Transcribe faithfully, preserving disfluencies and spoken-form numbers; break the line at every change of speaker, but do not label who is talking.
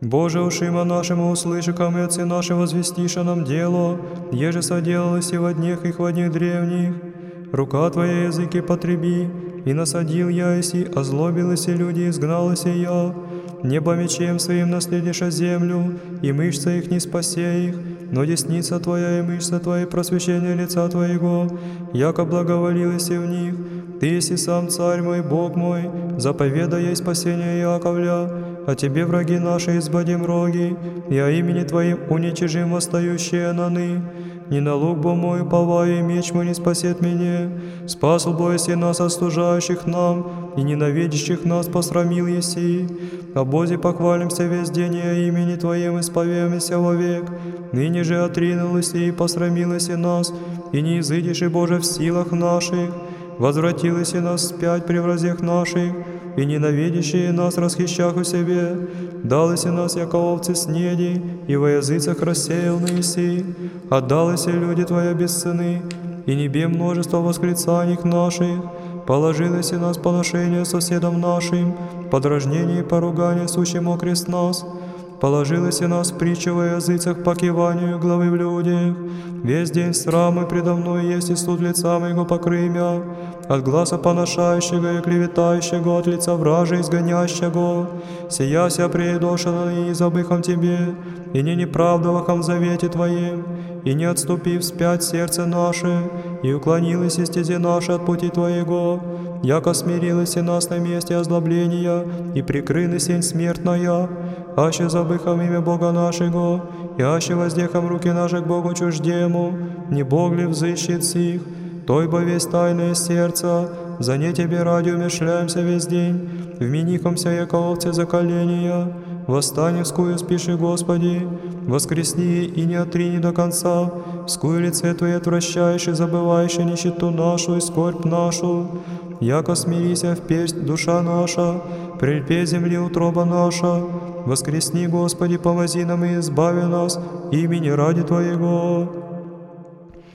Боже, ушима нашему услышикам и отцы наши возвестиша нам дело, еже соделалось и во днях их во днях древних. Рука Твоя языки потреби, и насадил я еси, озлобилась и люди, изгналась и я. Небо мечем своим наследишь землю, и мышца их не спасе их, но десница Твоя и мышца Твоя просвещение лица Твоего, яко благоволилась и в них. Ты еси сам царь мой, Бог мой, заповедай ей спасение Яковля, а Тебе враги наши избадим роги, и о имени Твоим уничижим восстающие наны. Не на лук бо мой уповаю, и меч мой не спасет меня. Спасл бо еси нас от служающих нам, и ненавидящих нас посрамил еси. О Бозе похвалимся весь день, и о имени Твоем исповемся вовек. Ныне же отринулась и посрамилась и нас, и не изыдешь, и Боже, в силах наших. Возвратилась и нас спять при вразях наших, и ненавидящие нас расхищах у себе. Далась и нас, яко овцы снеди, и во языцах рассеял на еси. Отдалась и люди Твоя бесцены, и небе множество восклицаний наших. Положилось и нас поношение соседам нашим, подражнение и поругание сущим окрест нас. Положилось и нас притча во языцах по киванию главы в людях. Весь день срамы предо мной есть, и суд лица моего покрый мя. От глаза поношающего и клеветающего, от лица вража изгонящего. Сия ся приедошена и забыхом Тебе, и не неправдовахом в завете Твоем, и не отступив вспять сердце наше, и уклонилось и стези наши от пути Твоего, яко смирилась и нас на месте озлобления, и прикрыли сень смертная, аще забыхом имя Бога нашего, и аще воздехом руки наши к Богу чуждему, не Бог ли взыщет сих, той бо весь тайное сердце, за не Тебе ради умешляемся весь день, вменихомся яко овцы заколения. Восстань вскую спиши, Господи, воскресни и не отрини до конца, вскую лице Твое отвращаешь и забываешь и нищету нашу и скорбь нашу. Яко смирися в персть душа наша, прельпе земли утроба наша. Воскресни, Господи, помози нам и избави нас имени ради Твоего.